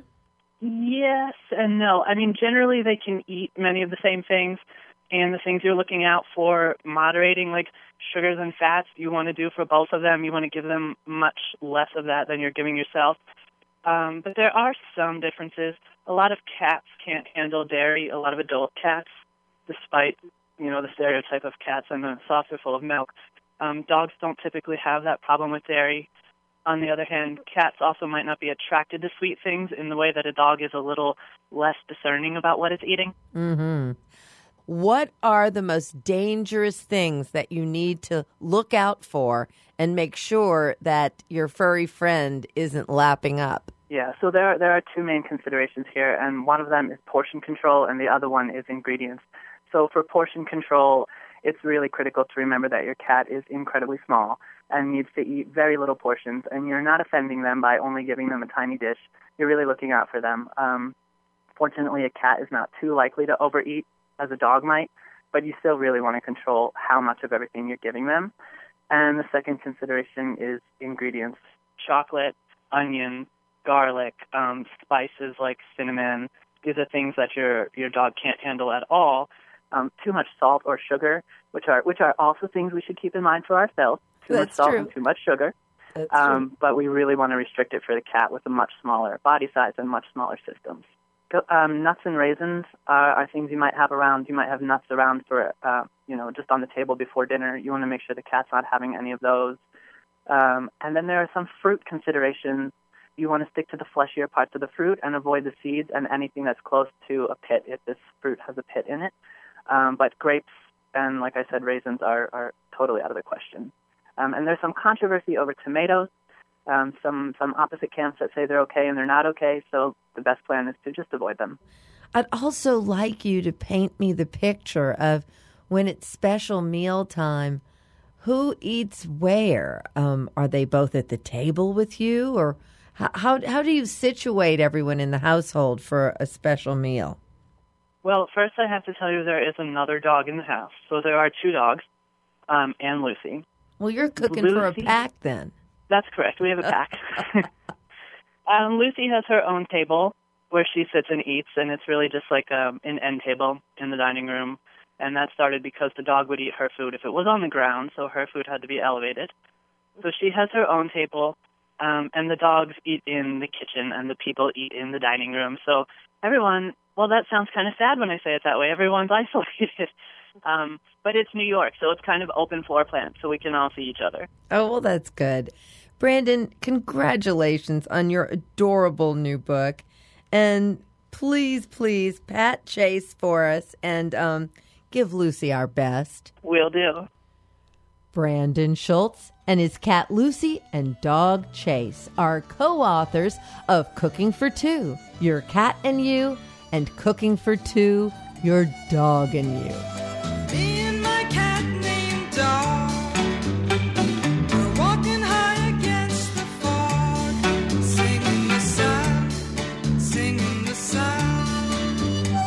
Yes and no. I mean, generally they can eat many of the same things, and the things you're looking out for, moderating like sugars and fats, you want to do for both of them. You want to give them much less of that than you're giving yourself. But there are some differences. A lot of cats can't handle dairy, a lot of adult cats, despite the stereotype of cats and the saucer full of milk. Dogs don't typically have that problem with dairy. On the other hand, cats also might not be attracted to sweet things in the way that a dog is a little less discerning about what it's eating. Mm-hmm. What are the most dangerous things that you need to look out for and make sure that your furry friend isn't lapping up? Yeah, so there are two main considerations here, and one of them is portion control, and the other one is ingredients. So for portion control, it's really critical to remember that your cat is incredibly small and needs to eat very little portions, and you're not offending them by only giving them a tiny dish. You're really looking out for them. Fortunately, a cat is not too likely to overeat as a dog might, but you still really want to control how much of everything you're giving them. And the second consideration is ingredients: chocolate, onion, garlic, spices like cinnamon. These are things that your dog can't handle at all. Too much salt or sugar, which are also things we should keep in mind for ourselves. Too much salt and too much sugar. But we really want to restrict it for the cat with a much smaller body size and much smaller systems. Nuts and raisins are things you might have around. You might have nuts around for, just on the table before dinner. You want to make sure the cat's not having any of those. And then there are some fruit considerations. You want to stick to the fleshier parts of the fruit and avoid the seeds and anything that's close to a pit if this fruit has a pit in it. But grapes and, like I said, raisins are totally out of the question. And there's some controversy over tomatoes. Some opposite camps that say they're okay and they're not okay, so the best plan is to just avoid them. I'd also like you to paint me the picture of when it's special meal time, who eats where? Are they both at the table with you, or how do you situate everyone in the household for a special meal? Well, first I have to tell you there is another dog in the house. So there are two dogs, and Lucy. Well, you're cooking for a pack then. That's correct. We have a pack. Lucy has her own table where she sits and eats, and it's really just like an end table in the dining room. And that started because the dog would eat her food if it was on the ground, so her food had to be elevated. So she has her own table, and the dogs eat in the kitchen, and the people eat in the dining room. So everyone, well, that sounds kind of sad when I say it that way. Everyone's isolated. But it's New York, so it's kind of open floor plan, so we can all see each other. Oh, well, that's good. Brandon, congratulations on your adorable new book. And please, pat Chase for us and give Lucy our best. Will do. Brandon Schultz and his cat Lucy and dog Chase are co-authors of Cooking for Two, Your Cat and You, and Cooking for Two, Your Dog and You. Me and my cat named Dog, we're walking high against the fog, singing the sound, singing the sound.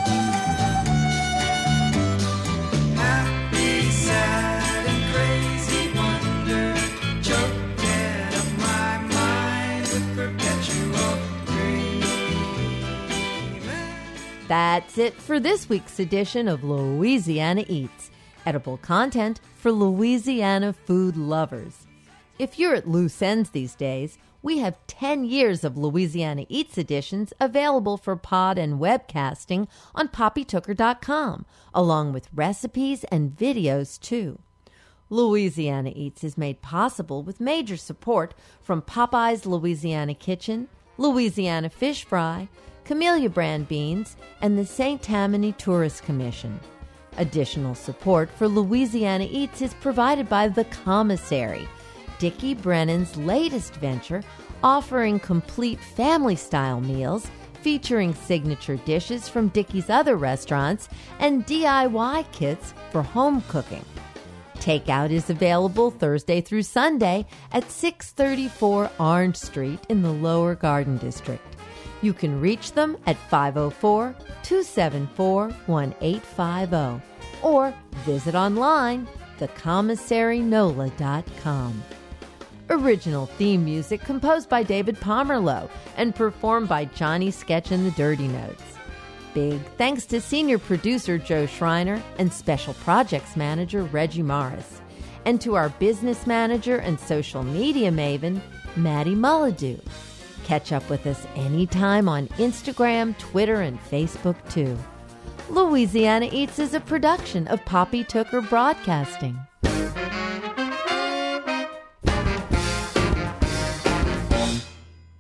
Happy, sad, and crazy wonder, choke out of my mind with perpetual dreaming. That's it for this week's edition of Louisiana Eats, edible content for Louisiana food lovers. If you're at loose ends these days, we have 10 years of Louisiana Eats editions available for pod and webcasting on poppytooker.com, along with recipes and videos too. Louisiana Eats is made possible with major support from Popeye's Louisiana Kitchen, Louisiana Fish Fry, Camellia Brand Beans, and the St. Tammany Tourist Commission. Additional support for Louisiana Eats is provided by The Commissary, Dickie Brennan's latest venture, offering complete family-style meals featuring signature dishes from Dickie's other restaurants and DIY kits for home cooking. Takeout is available Thursday through Sunday at 634 Orange Street in the Lower Garden District. You can reach them at 504-274-1850 or visit online, thecommissarynola.com. Original theme music composed by David Pomerleau and performed by Johnny Sketch and the Dirty Notes. Big thanks to senior producer Joe Schreiner and special projects manager Reggie Morris, and to our business manager and social media maven, Maddie Mulladoo. Catch up with us anytime on Instagram, Twitter, and Facebook, too. Louisiana Eats is a production of Poppy Tooker Broadcasting.